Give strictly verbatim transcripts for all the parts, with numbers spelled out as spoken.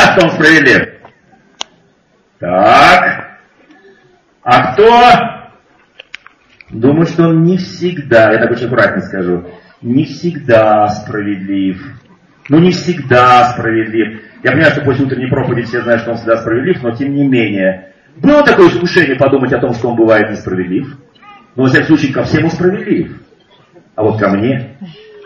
часто он справедлив? Так. А кто? Думаю, что он не всегда, я так очень аккуратно скажу, не всегда справедлив. Ну, не всегда справедлив. Я понимаю, что после утренней проповеди все знают, что он всегда справедлив, но тем не менее. Было такое искушение подумать о том, что он бывает несправедлив? Но, во всяком случае, ко всем он справедлив. А вот ко мне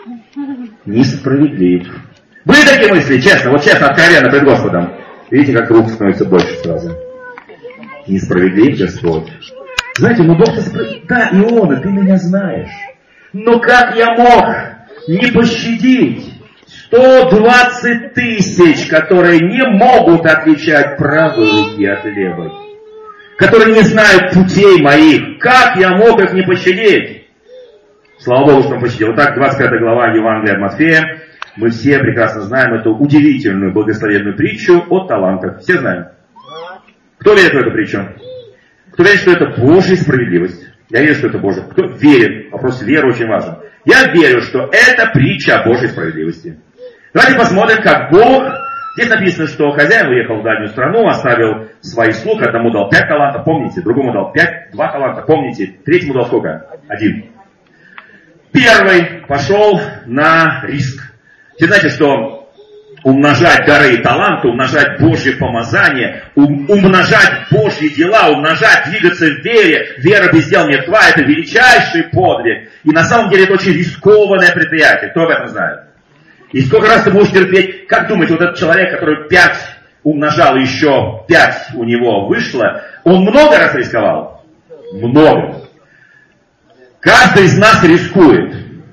несправедлив. Были такие мысли, честно, вот честно, откровенно пред Господом. Видите, как рук становится больше сразу. Несправедлив Господь. Знаете, ну Бог-то справедлив. Да, Иона, ты меня знаешь. Но как я мог не пощадить сто двадцать тысяч, которые не могут отличать правые руки от левой? Которые не знают путей моих. Как я мог их не пощадить? Слава Богу, что он пощадил. Итак, двадцать пятая глава Евангелия от Матфея. Мы все прекрасно знаем эту удивительную благословенную притчу о талантах. Все знаем. Кто верит в эту притчу? Кто верит, что это Божья справедливость? Я верю, что это Божья. Кто верит? Вопрос веры очень важен. Я верю, что это притча о Божьей справедливости. Давайте посмотрим, как Бог... Здесь написано, что хозяин уехал в дальнюю страну, оставил своих слуг, одному дал пять талантов, помните, другому дал пять, два таланта, помните, третьему дал сколько? Один. Первый пошел на риск. Вы знаете, что умножать дары и таланты, умножать Божье помазание, ум, умножать Божьи дела, умножать, двигаться в вере, вера без дел мертва, это величайший подвиг. И на самом деле это очень рискованное предприятие. Кто об этом знает? И сколько раз ты будешь терпеть? Как думаете, вот этот человек, который пять умножал, еще пять у него вышло, он много раз рисковал? Много. Каждый из нас рискует.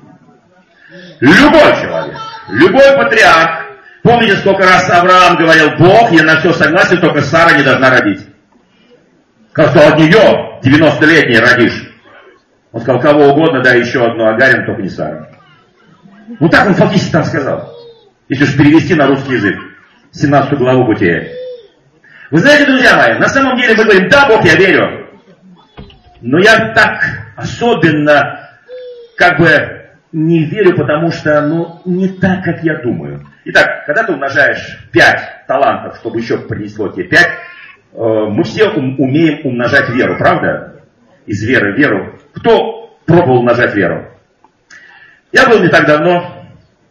Любой человек. Любой патриарх. Помните, сколько раз Авраам говорил: Бог, я на все согласен, только Сара не должна родить. Сказал, что от нее девяностолетней родишь. Он сказал, кого угодно, да еще одну Агарин, только не Сара. Ну так он фактически там сказал. Если уж перевести на русский язык. семнадцатую главу Бытия. Вы знаете, друзья мои, на самом деле мы говорим, да, Бог, я верю. Но я так особенно, как бы, не верю, потому что, ну, не так, как я думаю. Итак, когда ты умножаешь пять талантов, чтобы еще принесло тебе пять, э, мы все ум, умеем умножать веру, правда? Из веры в веру. Кто пробовал умножать веру? Я был не так давно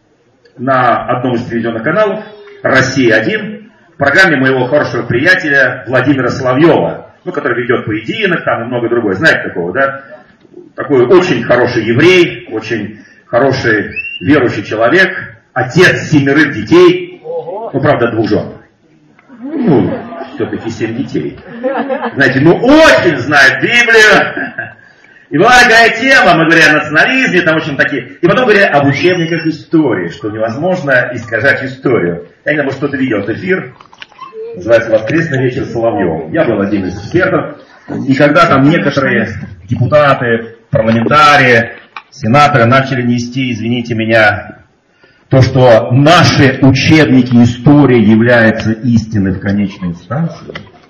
на одном из телевизионных каналов, Россия один, в программе моего хорошего приятеля Владимира Соловьева, ну, который ведет поединок, там и много другое. Знаете такого, да? Такой очень хороший еврей, очень хороший верующий человек, отец семерых детей, ну, правда, двух жен. Ну, все-таки семь детей. Знаете, ну, очень знает Библию. И была такая тема, мы говорили о национализме, там, в общем, такие. И потом говорили об учебниках истории, что невозможно искажать историю. Я не знаю, может, кто-то видел этот эфир, называется «Воскресный вечер с Соловьевым». Я был один из экспертов. И когда там некоторые депутаты, парламентарии, сенаторы начали нести, извините меня, то, что наши учебники истории являются истиной в конечной инстанции,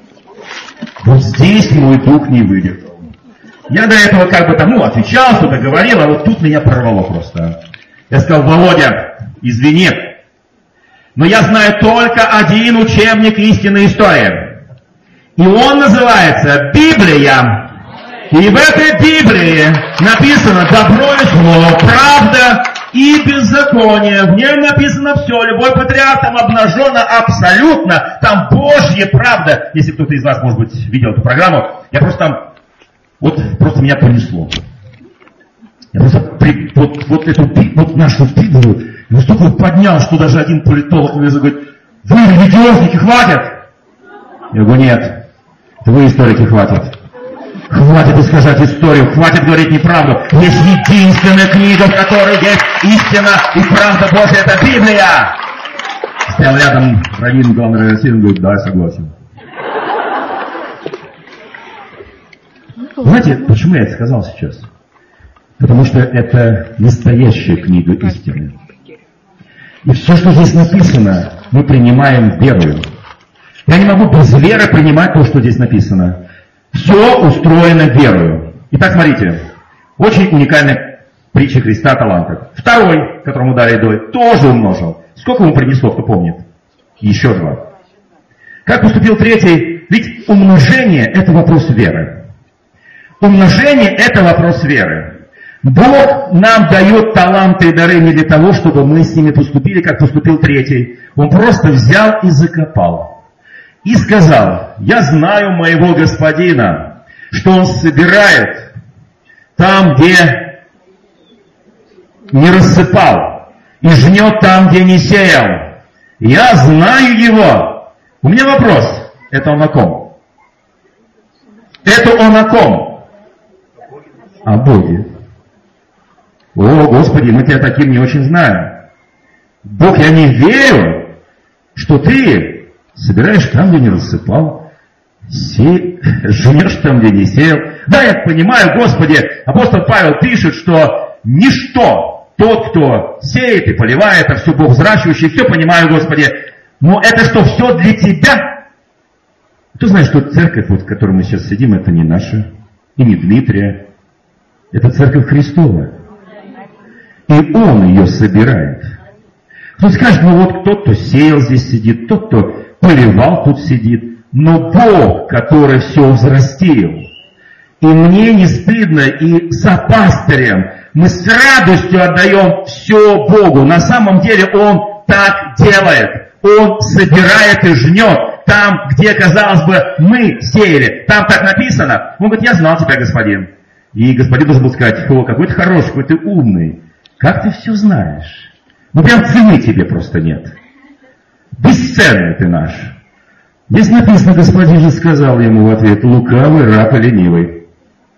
вот здесь мой дух не выдержал. Я до этого как бы тому отвечал, что-то говорил, а вот тут меня прорвало просто. Я сказал: Володя, извини, но я знаю только один учебник истинной истории. И он называется Библия. И в этой Библии написано добро и зло, правда и беззаконие. В нем написано все. Любой патриарх там обнажено абсолютно. Там Божья правда. Если кто-то из вас, может быть, видел эту программу, я просто там, вот просто меня понесло. Я просто при, вот, вот эту вот нашу Библию настолько поднял, что даже один политолог мне говорит: вы религиозники, хватит? Я говорю: нет, вы историки, хватит. Хватит искажать историю, хватит говорить неправду. Есть единственная книга, в которой есть истина и правда Божья, это Библия. Стоял рядом раввин, главный раввин, говорит: да, я согласен. Знаете, почему я это сказал сейчас? Потому что это настоящая книга истины. И все, что здесь написано, мы принимаем верою. Я не могу без веры принимать то, что здесь написано. Все устроено верою. Итак, смотрите. Очень уникальная притча Христа о талантах. Второй, которому дали долг, тоже умножил. Сколько ему принесло, кто помнит? Еще два. Как поступил третий? Ведь умножение – это вопрос веры. Умножение – это вопрос веры. Бог нам дает таланты и дары не для того, чтобы мы с ними поступили, как поступил третий. Он просто взял и закопал. И сказал: я знаю моего господина, что он собирает там, где не рассыпал, и жнет там, где не сеял. Я знаю его. У меня вопрос. Это он о ком? Это он о ком? О Боге. О, Господи, мы тебя таким не очень знаем. Бог, я не верю, что ты собираешь там, где не рассыпал, се... жнешь там, где не сеял. Да, я понимаю, Господи, апостол Павел пишет, что ничто, тот, кто сеет и поливает, это все Бог взращивающий, все понимаю, Господи. Но это что, все для тебя? Кто знает, что церковь, вот, в которой мы сейчас сидим, это не наша, и не Дмитрия. Это церковь Христова. И Он ее собирает. Кто скажет, ну вот тот, кто сеял здесь сидит, тот, кто поливал тут сидит. Но Бог, который все взрастил. И мне не стыдно, и сопастырем мы с радостью отдаем все Богу. На самом деле Он так делает. Он собирает и жнет там, где, казалось бы, мы сеяли. Там так написано. Он говорит: я знал тебя, господин. И господин должен был сказать: о, какой ты хороший, какой ты умный. Как ты все знаешь? Ну прям цены тебе просто нет. Бесценный ты наш. Здесь написано, господин же сказал ему в ответ: лукавый, раб и ленивый.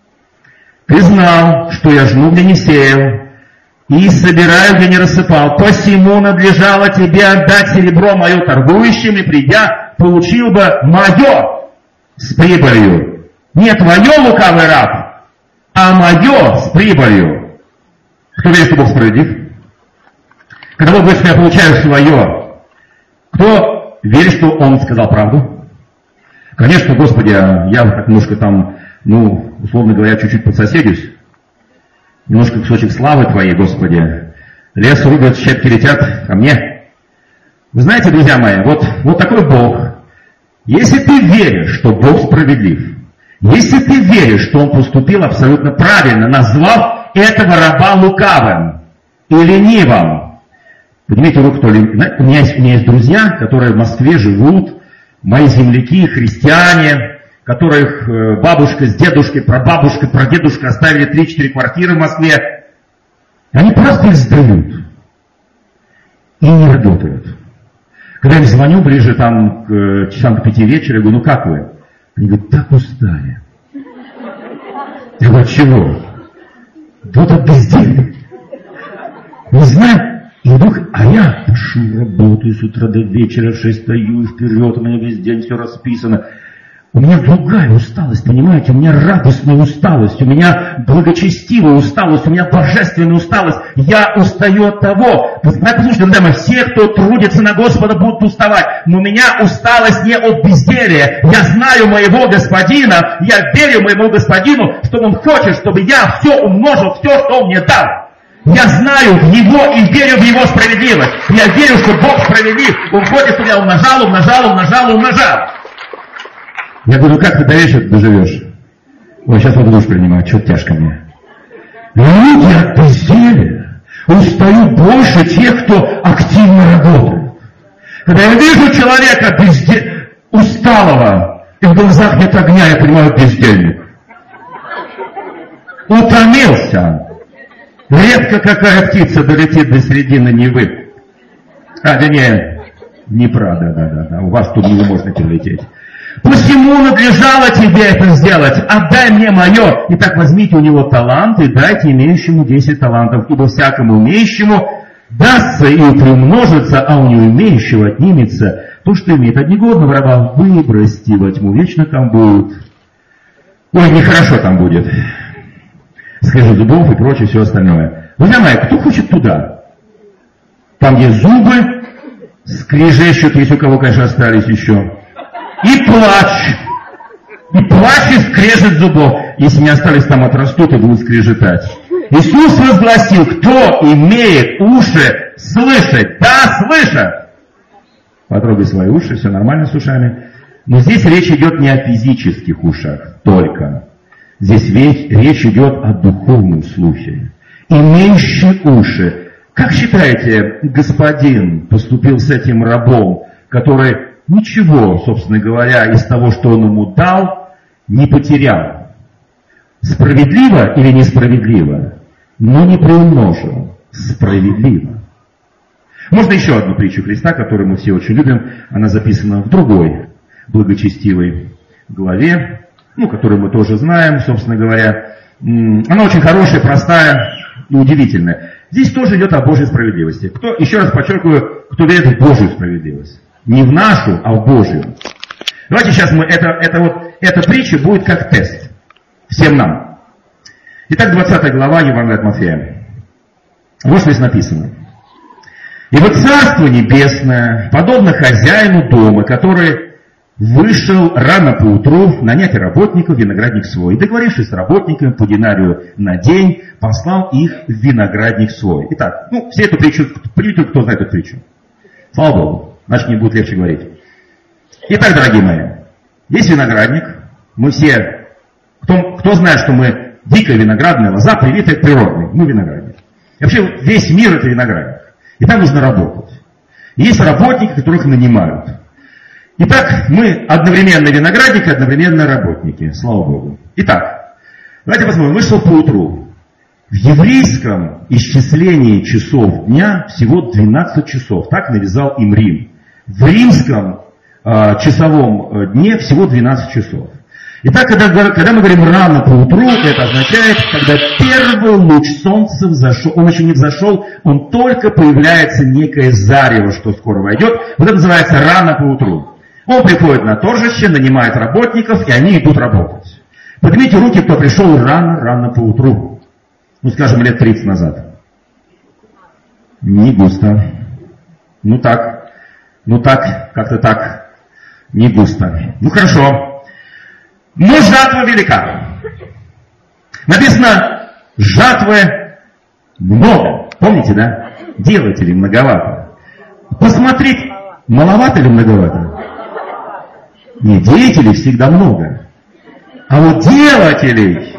Ты знал, что я жну, где не сеял, и собираю, где не рассыпал. Посему надлежало тебе отдать серебро мое торгующим, и придя, получил бы мое с прибылью. Не твое, лукавый раб, а мое с прибылью. Кто верит, что Бог справедлив? Когда Бог говорит, что я получаю свое, кто верит, что Он сказал правду? Конечно, Господи, я так немножко там, ну, условно говоря, чуть-чуть подсоседюсь. Немножко кусочек славы Твоей, Господи. Лес рубят, щепки летят ко мне. Вы знаете, друзья мои, вот, вот такой Бог. Если ты веришь, что Бог справедлив, если ты веришь, что Он поступил абсолютно правильно, назвав этого раба лукавым и ленивым. Поднимите руку, кто ленивый. У меня есть, у меня есть друзья, которые в Москве живут, мои земляки, христиане, которых бабушка с дедушкой, прабабушка, прадедушка оставили три-четыре квартиры в Москве. Они просто их сдают. И не работают. Когда я им звоню ближе там, к часам к пяти вечера, я говорю: ну как вы? Они говорят: так устали. Я говорю: чего? Вот от безделья. Не знаю. И вдруг, а я пишу, работаю с утра до вечера, в шесть стою, вперед, у меня весь день все расписано. У меня другая усталость, понимаете? У меня радостная усталость, у меня благочестивая усталость, у меня божественная усталость. Я устаю от того. Послушайте, друзья мои, все, кто трудится на Господа, будут уставать. Но у меня усталость не от безделия. Я знаю моего Господина, я верю моему Господину, что Он хочет, чтобы я все умножил, все, что Он мне дал. Я знаю Его и верю в Его справедливость. Я верю, что Бог справедлив. Он хочет, чтобы я умножал, умножал, умножал, умножал. Я говорю: как ты до вечера доживешь? Ой, сейчас вот душ принимаю, что-то тяжко мне. Люди от безделия устают больше тех, кто активно работает. Когда я вижу человека безде... усталого, и в глазах нет огня, я понимаю: бездельник. Утомился. Редко какая птица долетит до середины Невы. А, да не, Днепра, да-да-да, у вас тут невозможно перелететь. Посему надлежало тебе это сделать. Отдай мне мое. Итак, возьмите у него талант и дайте имеющему десять талантов. Ибо всякому умеющему дастся и приумножится, а у неумеющего отнимется то, что имеет. От негодного раба выбросьте во тьму, вечно там будет. Ой, нехорошо там будет. Скрежет зубов и прочее, все остальное. Друзья мои, кто хочет туда? Там, где зубы скрежещут, если у кого, конечно, остались еще. И плач. И плач и скрежет зубов. Если не остались, там отрастут и будут скрежетать. Иисус возгласил: кто имеет уши слышать, да слышат. Потрогай свои уши, все нормально с ушами. Но здесь речь идет не о физических ушах только. Здесь речь идет о духовном слухе. Имеющий уши. Как считаете, господин поступил с этим рабом, который ничего, собственно говоря, из того, что он ему дал, не потерял? Справедливо или несправедливо? Но не приумножил. Справедливо. Можно еще одну притчу Христа, которую мы все очень любим. Она записана в другой благочестивой главе, ну, которую мы тоже знаем, собственно говоря. Она очень хорошая, простая и удивительная. Здесь тоже идет о Божьей справедливости. Кто, еще раз подчеркиваю, кто верит в Божью справедливость. Не в нашу, а в Божью. Давайте сейчас мы, это, это вот, эта притча будет как тест. Всем нам. Итак, двадцатая глава Евангелия от Матфея. Вот что здесь написано. «И вот Царство Небесное, подобно хозяину дома, который вышел рано поутру нанять работников в виноградник свой, и, договорившись с работниками по динарию на день, послал их в виноградник свой». Итак, ну, все эту притчу, притчу, кто знает эту притчу? Слава Богу, значит, мне будет легче говорить. Итак, дорогие мои, есть виноградник, мы все, кто, кто знает, что мы дикая виноградная лоза, привитая к природной, мы виноградник. И вообще весь мир это виноградник. И там нужно работать. И есть работники, которых нанимают. Итак, мы одновременно виноградники, одновременно работники. Слава Богу. Итак, давайте посмотрим. Вышел поутру. В еврейском исчислении часов дня всего двенадцать часов. Так навязал им Рим. В римском э, часовом дне всего двенадцать часов. Итак, когда, когда мы говорим рано поутру, это означает, когда первый луч солнца взошел, он еще не взошел, он только появляется некое зарево, что скоро войдет. Вот это называется рано поутру. Он приходит на торжище, нанимает работников, и они идут работать. Поднимите руки, кто пришел рано-рано поутру. Ну, скажем, лет тридцать назад. Не густо. Ну так. Ну так, как-то так. Не густо. Ну хорошо. Но жатва велика. Написано, жатвы много. Помните, да? Делателей многовато. Посмотрите, маловато или многовато? Не, деятелей всегда много. А вот делателей,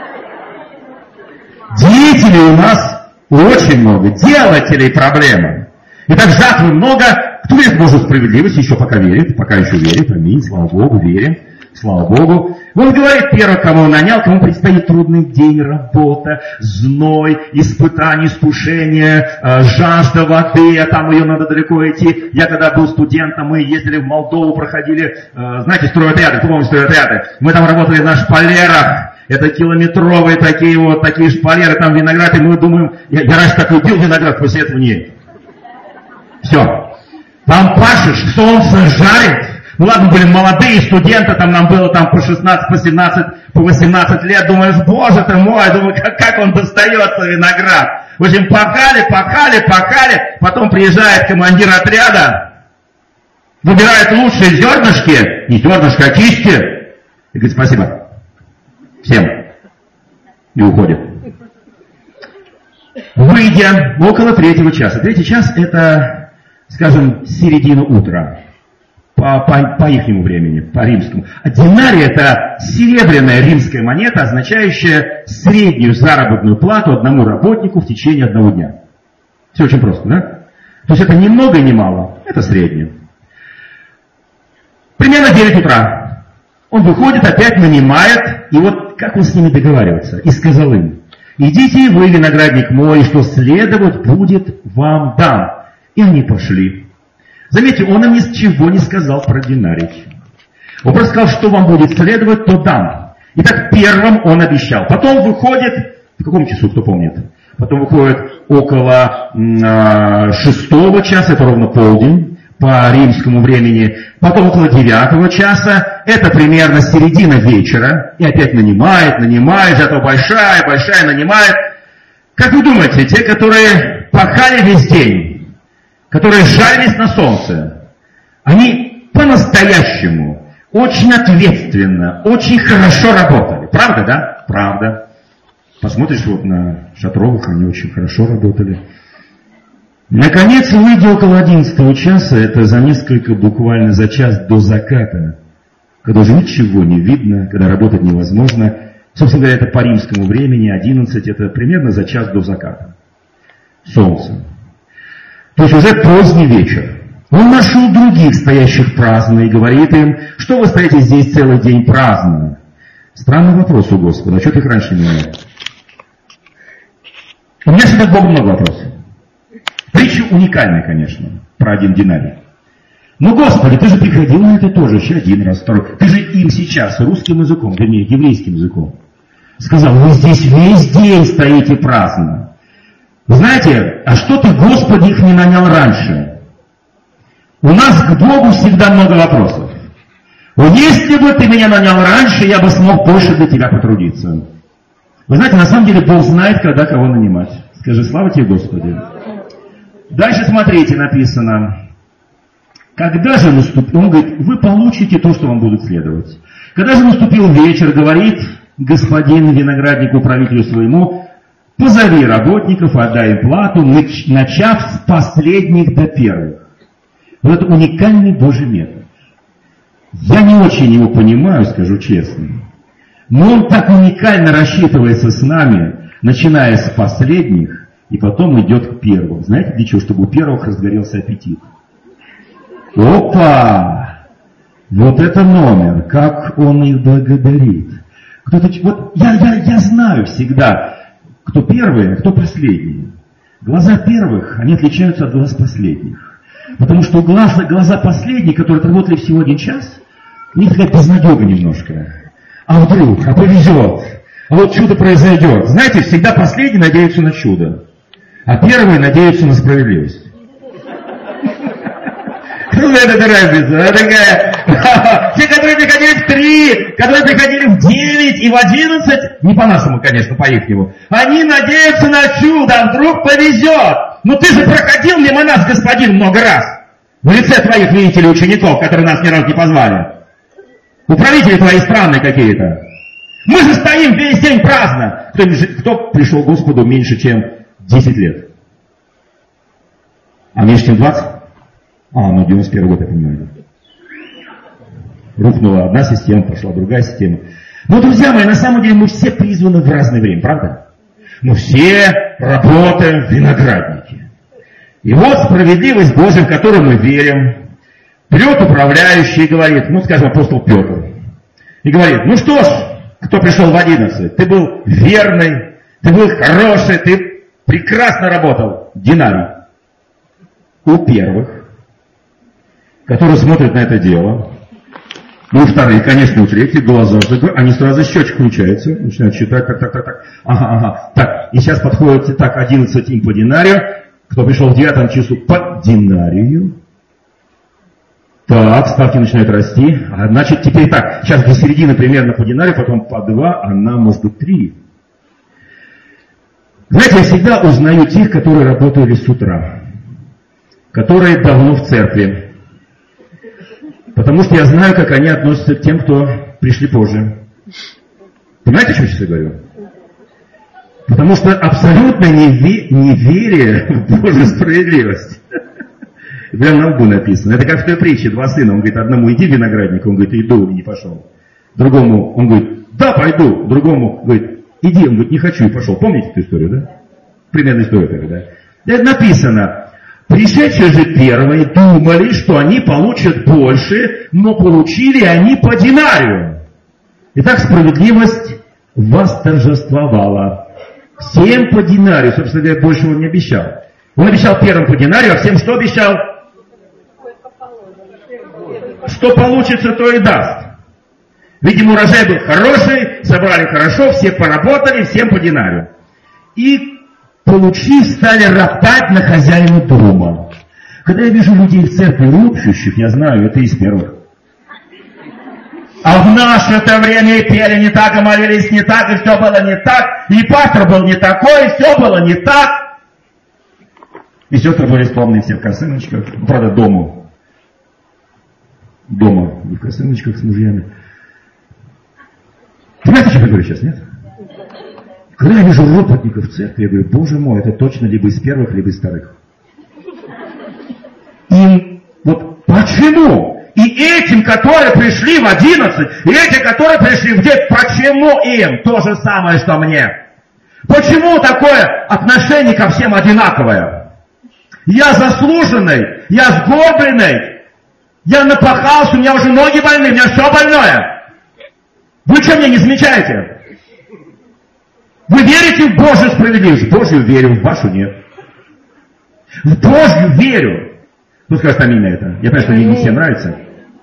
деятелей у нас очень много. Делателей проблема. Итак, жатвы много. Кто верит в Божью справедливость, еще пока верит, пока еще верит. Аминь, слава Богу, верим. Слава Богу. Он говорит первого, кого он нанял, кому предстоит трудный день, работа, зной, испытание, искушение, э, жажда воды, а там ее надо далеко идти. Я когда был студентом, мы ездили в Молдову, проходили, э, знаете, стройотряды, кто помнит стройотряды? Мы там работали на шпалерах. Это километровые такие вот, такие шпалеры, там виноград, и мы думаем, я, я раньше так любил виноград, после этого нет. Все. Там пашешь, солнце жарит. Ну ладно, были молодые студенты, там нам было там по шестнадцать, по семнадцать, по восемнадцать лет. Думаешь, боже ты мой, думаю, как, как он достается, виноград. В общем, пахали, пахали, пахали. Потом приезжает командир отряда, выбирает лучшие зернышки, не зернышко, а кисти. И говорит, спасибо. Всем. И уходит. Выйдя около третьего часа. Третий час это, скажем, середина утра. По, по, по ихнему времени, по римскому. А динарий это серебряная римская монета, означающая среднюю заработную плату одному работнику в течение одного дня. Все очень просто, да? То есть это ни много и ни мало, это среднее. Примерно девять утра. Он выходит, опять нанимает, и вот как он с ними договаривается? И сказал им, идите вы, виноградник мой, что следовать будет вам дам. И они пошли. Заметьте, он им ничего не сказал про динарий. Он просто сказал, что вам будет следовать, то дам. Итак, первым он обещал. Потом выходит, в каком часу, кто помнит? Потом выходит около э, шестого часа, это ровно полдень, по римскому времени. Потом около девятого часа, это примерно середина вечера. И опять нанимает, нанимает, зато большая, большая нанимает. Как вы думаете, те, которые пахали весь день, которые жарились на солнце, они по-настоящему, очень ответственно, очень хорошо работали. Правда, да? Правда. Посмотришь вот на Шатровых, они очень хорошо работали. Наконец, выйдя около одиннадцатого часа, это за несколько, буквально за час до заката, когда уже ничего не видно, когда работать невозможно. Собственно говоря, это по римскому времени, одиннадцать, это примерно за час до заката. Солнце. То есть уже поздний вечер. Он нашел других, стоящих праздно, и говорит им, что вы стоите здесь целый день праздно? Странный вопрос у Господа, а что ты их раньше не менял? У меня всегда к Богу много вопросов. Притча уникальная, конечно, про один динарий. Ну, Господи, ты же приходил на это тоже, еще один раз, второй. Ты же им сейчас русским языком, вернее, еврейским языком сказал, вы здесь весь день стоите праздно. Вы знаете, а что ты, Господи, их не нанял раньше? У нас к Богу всегда много вопросов. Вот если бы ты меня нанял раньше, я бы смог больше для тебя потрудиться. Вы знаете, на самом деле Бог знает, когда кого нанимать. Скажи, слава тебе, Господи. Дальше смотрите, написано. Когда же наступил, он говорит, вы получите то, что вам будут следовать. Когда же наступил вечер, говорит господин винограднику, управителю своему, позови работников, отдай им плату, начав с последних до первых. Вот это уникальный Божий метод. Я не очень его понимаю, скажу честно. Но он так уникально рассчитывается с нами, начиная с последних, и потом идет к первым. Знаете для чего? Чтобы у первых разгорелся аппетит. Опа! Вот это номер, как он их благодарит. Кто-то, вот я, я, я знаю всегда, кто первый, а кто последний. Глаза первых, они отличаются от глаз последних. Потому что глаза, глаза последних, которые работали всего один час, у них такая безнадега немножко. А вдруг, а повезет, а вот чудо произойдет. Знаете, всегда последний надеются на чудо, а первые надеются на справедливость. Это разница, такая. Те, которые приходили в три, которые приходили в девять и в одиннадцать, не по-нашему, конечно, по-ихнему, они надеются на чудо, а вдруг повезет. Ну ты же проходил мимо нас, господин, много раз. В лице твоих, видите ли, учеников, которые нас ни разу не позвали. Управители твои странные какие-то. Мы же стоим весь день праздно. Кто, кто пришел к Господу меньше, чем десять лет? А меньше, чем двадцать? А, ну девяносто первый год, я понимаю. Рухнула одна система, пошла другая система. Но, друзья мои, на самом деле мы все призваны в разное время, правда? Мы все работаем в винограднике. И вот справедливость Божия, в которую мы верим, прет управляющий и говорит, ну, скажем, апостол Петр, и говорит, ну что ж, кто пришел в одиннадцать, ты был верный, ты был хороший, ты прекрасно работал, динарий. У первых, которые смотрят на это дело, ну, вторые, конечно, у третьих глаза, они сразу счетчик включаются, начинают считать, так, так, так, так, ага, ага, так, и сейчас подходит, так, одиннадцать им по динарию, кто пришел в девятом часу по динарию, так, ставки начинают расти, а, значит, теперь так, сейчас до середины примерно по динарию, потом по два, а нам, может быть, три. Знаете, я всегда узнаю тех, которые работали с утра, которые давно в церкви. Потому что я знаю, как они относятся к тем, кто пришли позже. Понимаете, что я сейчас говорю? Потому что абсолютно неверие в Божью справедливость. Прямо на лбу написано. Это как в той притче, два сына. Он говорит, одному иди в виноградник, он говорит, иду, и не пошел. Другому, он говорит, да, пойду. Другому, говорит, иди, он говорит, не хочу, и пошел. Помните эту историю, да? Примерно история такая, да? Это написано. Пришедшие же первые думали, что они получат больше, но получили они по динарию. Итак, справедливость восторжествовала. Всем по динарию, собственно говоря, больше он не обещал. Он обещал первым по динарию, а всем что обещал? Что получится, то и даст. Видимо, урожай был хороший, собрали хорошо, все поработали, всем по динарию. И получив, стали роптать на хозяина дома. Когда я вижу людей в церкви ропщущих, я знаю, это из первых. А в наше-то время и пели не так, и молились не так, и все было не так, и пастор был не такой, и все было не так. И сестры были скромные все в косыночках, правда, дома. Дома, в косыночках с мужьями. Понимаете, что я говорю сейчас, нет? Когда я вижу ропотников в церкви, я говорю, боже мой, это точно либо из первых, либо из вторых. И вот почему? И этим, которые пришли в одиннадцать, и эти, которые пришли в девять, почему им то же самое, что мне? Почему такое отношение ко всем одинаковое? Я заслуженный, я сгорбленный, я напахался, у меня уже ноги больны, у меня все больное. Вы что, меня не замечаете? Вы верите в Божью справедливость? В Божью верю, в вашу нет. В Божью верю. Кто скажет аминь на это? Я понимаю, что мне не всем нравится.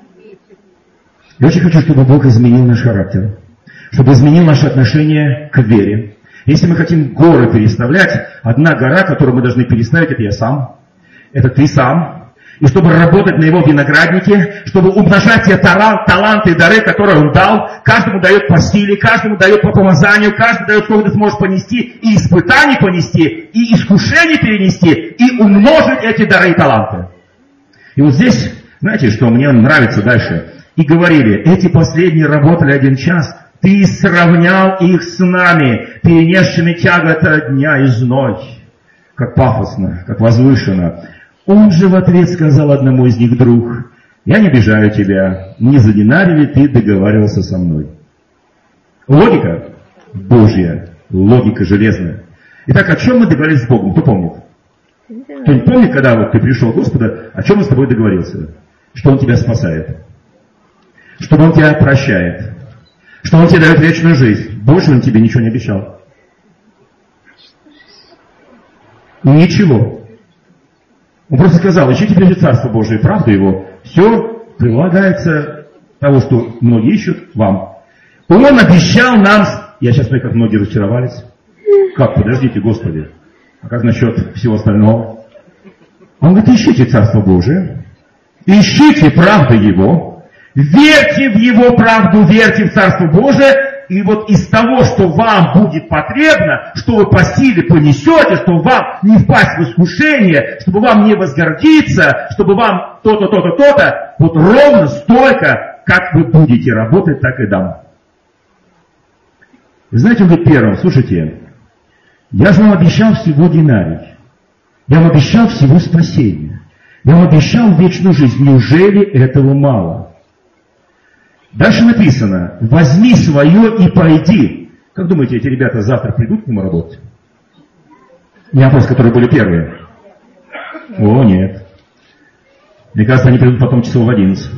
Я очень хочу, чтобы Бог изменил наш характер, чтобы изменил наше отношение к вере. Если мы хотим горы переставлять, одна гора, которую мы должны переставить, это я сам, это ты сам. И чтобы работать на его винограднике, чтобы умножать те таланты и дары, которые он дал, каждому дает по силе, каждому дает по помазанию, каждому дает, сколько ты сможешь понести, и испытаний понести, и искушений перенести, и умножить эти дары и таланты. И вот здесь, знаете, что мне нравится дальше? И говорили, эти последние работали один час, ты сравнял их с нами, перенесшими тягота дня и зной. Как пафосно, как возвышенно. Он же в ответ сказал одному из них: друг, я не обижаю тебя, не за динарий ли ты договаривался со мной? Логика Божья, логика железная. Итак, о чем мы договорились с Богом? Кто помнит? Кто-нибудь помнит, когда вот ты пришел к Господу, о чем он с тобой договорился? Что он тебя спасает, что он тебя прощает, что он тебе дает вечную жизнь. Больше он тебе ничего не обещал. Ничего. Он просто сказал: ищите прежде Царство Божие, правда его. Все прилагается того, что многие ищут, вам. Он обещал нам... Я сейчас смотрю, как многие разочаровались. Как? Подождите, Господи. А как насчет всего остального? Он говорит: ищите Царство Божие, ищите правду его, верьте в его правду, верьте в Царство Божие, и вот из того, что вам будет потребно, что вы по силе понесете, чтобы вам не впасть в искушение, чтобы вам не возгордиться, чтобы вам то-то, то-то, то-то, вот ровно столько, как вы будете работать, так и дам. Вы знаете, он говорит первым: слушайте, я же вам обещал всего динарий, я вам обещал всего спасения, я вам обещал вечную жизнь, неужели этого мало? Дальше написано: возьми свое и пойди. Как думаете, эти ребята завтра придут к нему работать? Не вопрос, которые были первые. О, нет. Мне кажется, они придут потом часов в одиннадцать.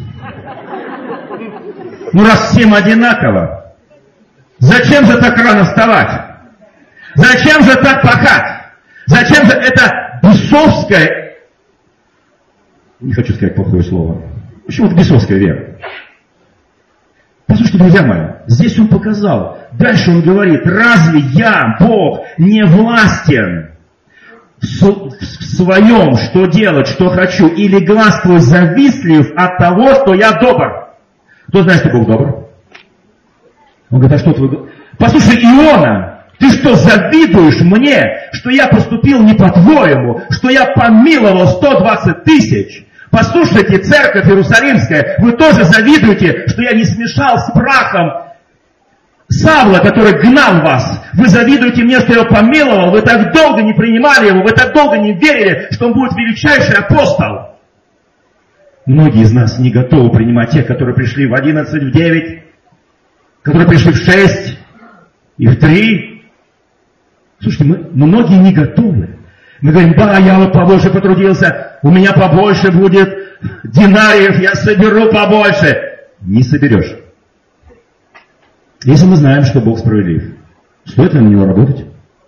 Ну, раз всем одинаково, зачем же так рано вставать? Зачем же так пахать? Зачем же это бесовское... Не хочу сказать плохое слово. Почему это бесовская вера? Послушайте, друзья мои, здесь он показал. Дальше он говорит: разве я, Бог, не властен в своем, что делать, что хочу, или глаз твой завистлив от того, что я добр? Кто знает, что Бог добр? Он говорит: а что твой... Послушай, Иона, ты что, завидуешь мне, что я поступил не по-твоему, что я помиловал сто двадцать тысяч? Послушайте, церковь Иерусалимская, вы тоже завидуете, что я не смешал с прахом Савла, который гнал вас. Вы завидуете мне, что я его помиловал, вы так долго не принимали его, вы так долго не верили, что он будет величайший апостол. Многие из нас не готовы принимать тех, которые пришли в одиннадцать, в девять, которые пришли в шесть и в три. Слушайте, мы, многие не готовы. Мы говорим: да, я вот побольше потрудился, у меня побольше будет динариев, я соберу побольше. Не соберешь. Если мы знаем, что Бог справедлив, стоит ли на него работать?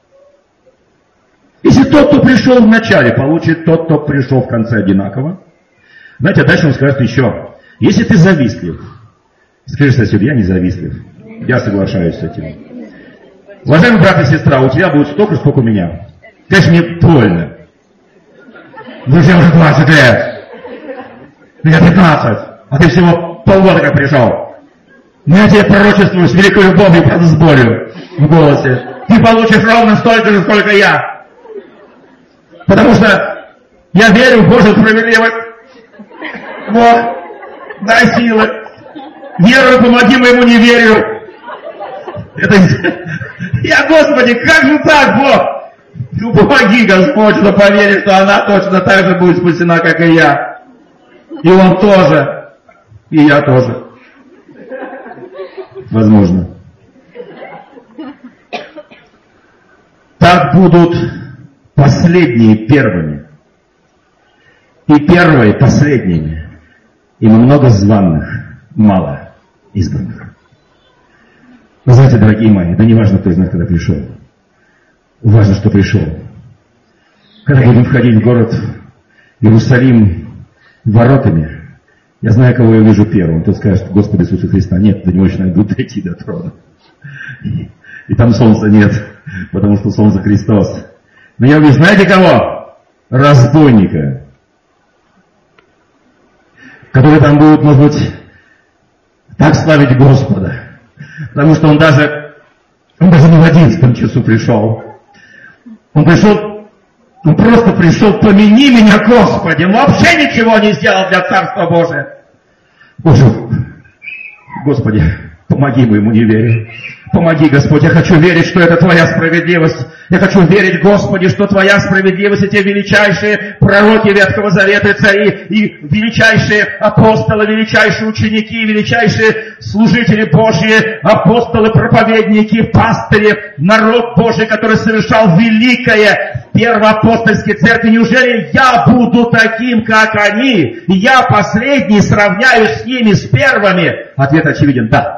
Если тот, кто пришел в начале, получит тот, кто пришел в конце, одинаково. Знаете, а дальше он скажет еще: если ты завистлив, скажи соседу: я не завистлив, я соглашаюсь с этим. Уважаемый брат и сестра, у тебя будет столько, сколько у меня. Конечно, мне больно. Друзья, уже двадцать лет. Мне пятнадцать. А ты всего полгода как пришел. Но я тебе пророчествую с великой любовью, правда, с болью в голосе. Ты получишь ровно столько же, сколько я. Потому что я верю в Божью справедливость. Бог, дай силы. Верую, помоги моему неверию. Это... Я, Господи, как же так, Бог? Ну, помоги, Господь, что поверишь, что она точно так же будет спасена, как и я. И он тоже. И я тоже. Возможно. Так будут последние первыми. И первые последними. И много званых, мало избранных. Вы знаете, дорогие мои, да не важно, кто из нас когда пришел. Важно, что пришел. Когда будем входить в город Иерусалим воротами, я знаю, кого я вижу первым. Тот скажет: Господи Иисуса Христа. Нет, до него еще надо будет дойти до трона. И, и там солнца нет, потому что солнце Христос. Но я увижу, знаете кого? Разбойника. Который там будет, может быть, так славить Господа. Потому что он даже, он даже не в одиннадцатом часу пришел. Он пришел, он просто пришел: помяни меня, Господи. Он вообще ничего не сделал для Царства Божия. Боже, Господи, помоги моему неверию. Помоги, Господь, я хочу верить, что это Твоя справедливость. Я хочу верить, Господи, что Твоя справедливость, и те величайшие пророки Ветхого Завета, цари, и величайшие апостолы, величайшие ученики, величайшие служители Божьи, апостолы, проповедники, пастыри, народ Божий, который совершал великое в первоапостольской церкви. Неужели я буду таким, как они, и я последний сравняюсь с ними, с первыми? Ответ очевиден: да.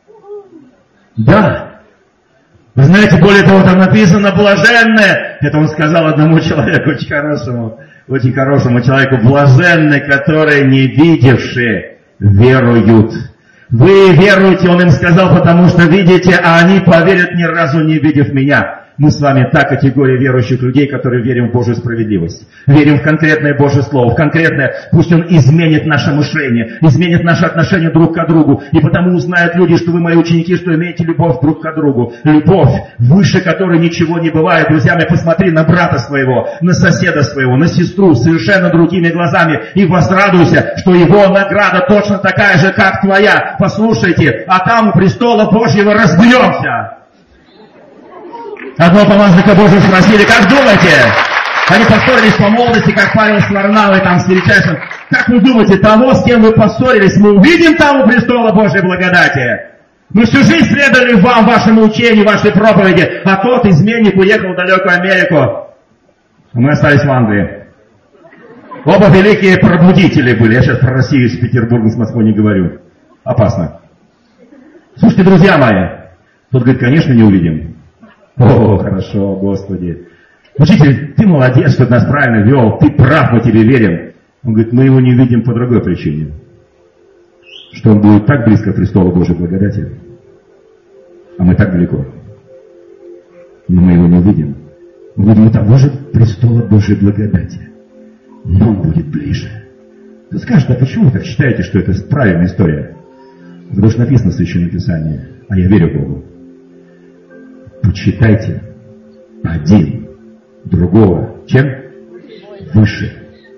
Да. Вы знаете, более того, там написано блаженное. Это он сказал одному человеку, очень хорошему, очень хорошему человеку: блаженные, которые не видевшие, веруют. Вы веруете, он им сказал, потому что видите, а они поверят, ни разу не видев меня. Мы с вами та категория верующих людей, которые верим в Божью справедливость. Верим в конкретное Божье Слово, в конкретное. Пусть Он изменит наше мышление, изменит наши отношения друг к другу. И потому узнают люди, что вы мои ученики, что имеете любовь друг к другу. Любовь, выше которой ничего не бывает. Друзья мои, посмотри на брата своего, на соседа своего, на сестру совершенно другими глазами. И возрадуйся, что его награда точно такая же, как твоя. Послушайте, а там у престола Божьего разбьемся. Одного помазанника Божьего спросили: как думаете? Они поссорились по молодости, как Павел с Варнавой, там с величайшим. Как вы думаете, того, с кем вы поссорились, мы увидим там у престола Божьей благодати? Мы всю жизнь следовали вам, вашему учению, вашей проповеди, а тот изменник уехал в далекую Америку. А мы остались в Англии. Оба великие пробудители были. Я сейчас про Россию с Петербургом, с Москвой не говорю. Опасно. Слушайте, друзья мои, тот говорит: конечно, не увидим. О, хорошо, Господи. Учитель, ты молодец, что ты нас правильно вел, ты прав, мы тебе верим. Он говорит: мы его не видим по другой причине. Что он будет так близко к престолу Божьей благодати, а мы так далеко. Но мы его не увидим. Мы будем у того же престола Божьей благодати, но он будет ближе. Ты скажешь: а почему вы так считаете, что это правильная история? Потому что написано в Священном Писании, а я верю Богу. Почитайте один другого, чем выше.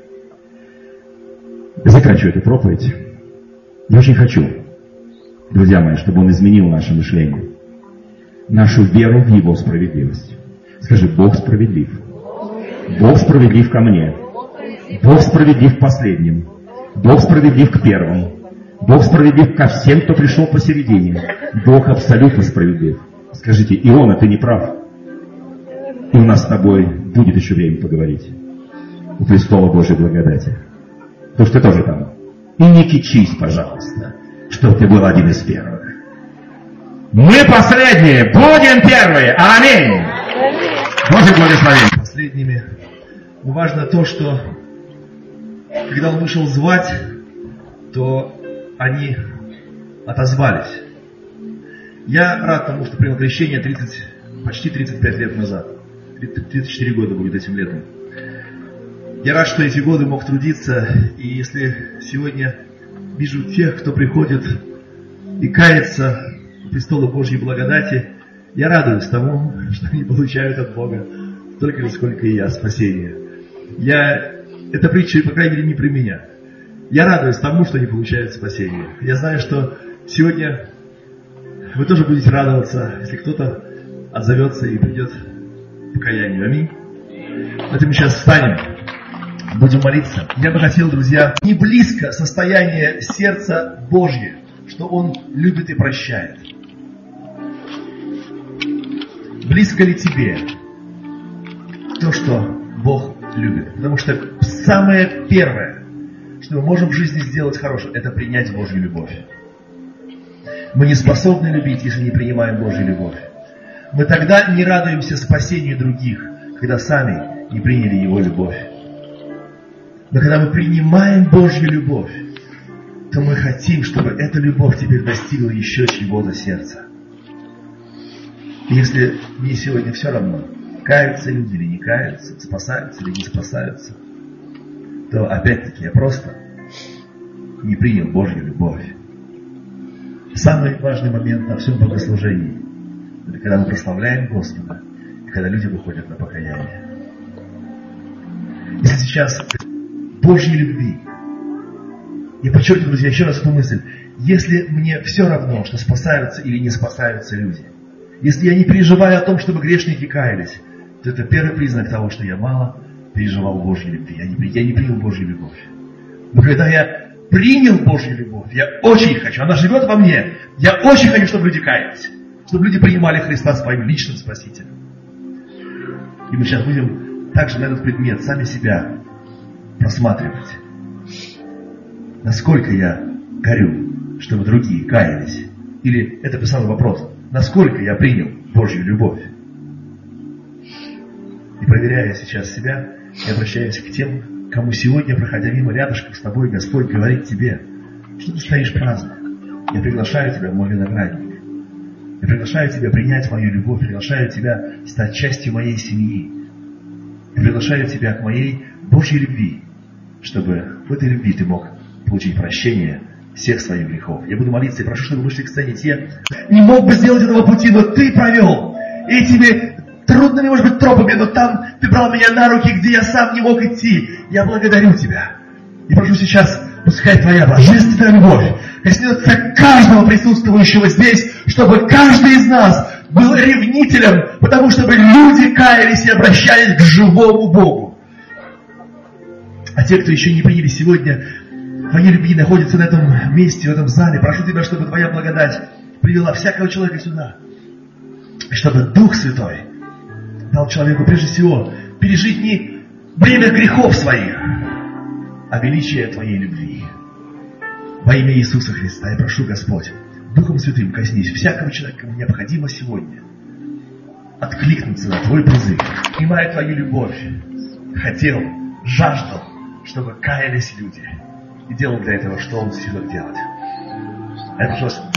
Я заканчиваю эту проповедь. Я очень хочу, друзья мои, чтобы он изменил наше мышление, нашу веру в Его справедливость. Скажи: Бог справедлив. Бог справедлив ко мне. Бог справедлив к последним. Бог справедлив к первым. Бог справедлив ко всем, кто пришел посередине. Бог абсолютно справедлив. Скажите: Иона, ты не прав. И у нас с тобой будет еще время поговорить у престола Божьей благодати. Потому что ты тоже там. И не кичись, пожалуйста, что ты был один из первых. Мы последние, будем первые. Аминь. Божье благословение. Последними. Но важно то, что когда он вышел звать, то они отозвались. Я рад тому, что принял крещение тридцать, почти тридцать пять лет назад. тридцать четыре года будет этим летом. Я рад, что эти годы мог трудиться. И если сегодня вижу тех, кто приходит и кается у престола Божьей благодати, я радуюсь тому, что они получают от Бога столько же, сколько и я, спасение. Я... Эта притча, по крайней мере, не при меня. Я радуюсь тому, что они получают спасение. Я знаю, что сегодня вы тоже будете радоваться, если кто-то отзовется и придет к покаянию. Аминь. Давайте мы сейчас встанем. Будем молиться. Я бы хотел, друзья, не близко состояние сердца Божье, что Он любит и прощает. Близко ли тебе то, что Бог любит? Потому что самое первое, что мы можем в жизни сделать хорошее, это принять Божью любовь. Мы не способны любить, если не принимаем Божью любовь. Мы тогда не радуемся спасению других, когда сами не приняли Его любовь. Но когда мы принимаем Божью любовь, то мы хотим, чтобы эта любовь теперь достигла еще чьего-то сердца. И если мне сегодня все равно, каются люди или не каются, спасаются или не спасаются, то опять-таки я просто не принял Божью любовь. Самый важный момент на всем богослужении – это когда мы прославляем Господа, и когда люди выходят на покаяние. Если сейчас Божьей любви, я подчеркиваю, друзья, еще раз эту мысль, если мне все равно, что спасаются или не спасаются люди, если я не переживаю о том, чтобы грешники каялись, то это первый признак того, что я мало переживал Божьей любви, я не, я не принял Божью любовь. Но когда я принял Божью любовь, я очень хочу, она живет во мне, я очень хочу, чтобы люди каялись, чтобы люди принимали Христа своим личным Спасителем. И мы сейчас будем также на этот предмет сами себя просматривать. Насколько я горю, чтобы другие каялись? Или это тот самый вопрос, насколько я принял Божью любовь? И проверяя сейчас себя, я обращаюсь к тем, кому сегодня, проходя мимо рядышком с тобой, Господь говорит тебе, что ты стоишь праздно. Я приглашаю тебя в мой виноградник. Я приглашаю тебя принять мою любовь, приглашаю тебя стать частью моей семьи. Я приглашаю тебя к моей Божьей любви, чтобы в этой любви ты мог получить прощение всех своих грехов. Я буду молиться и прошу, чтобы вышли к сцене те, не мог бы сделать этого пути, но ты провел этими трудными, может быть, тропами, но там ты брал меня на руки, где я сам не мог идти. Я благодарю тебя. И прошу сейчас, пускай твоя божественная любовь коснется каждого присутствующего здесь, чтобы каждый из нас был ревнителем, потому чтобы люди каялись и обращались к живому Богу. А те, кто еще не приняли сегодня твоей любви, находятся на этом месте, в этом зале, прошу тебя, чтобы твоя благодать привела всякого человека сюда. И чтобы Дух Святой дал человеку прежде всего пережить не время грехов своих, а величие твоей любви. Во имя Иисуса Христа я прошу, Господь, Духом Святым коснись всякого человека, кому необходимо сегодня откликнуться на твой призыв, принимая твою любовь, хотел, жаждал, чтобы каялись люди, и делал для этого, что он в силах делать. Я прошу вас,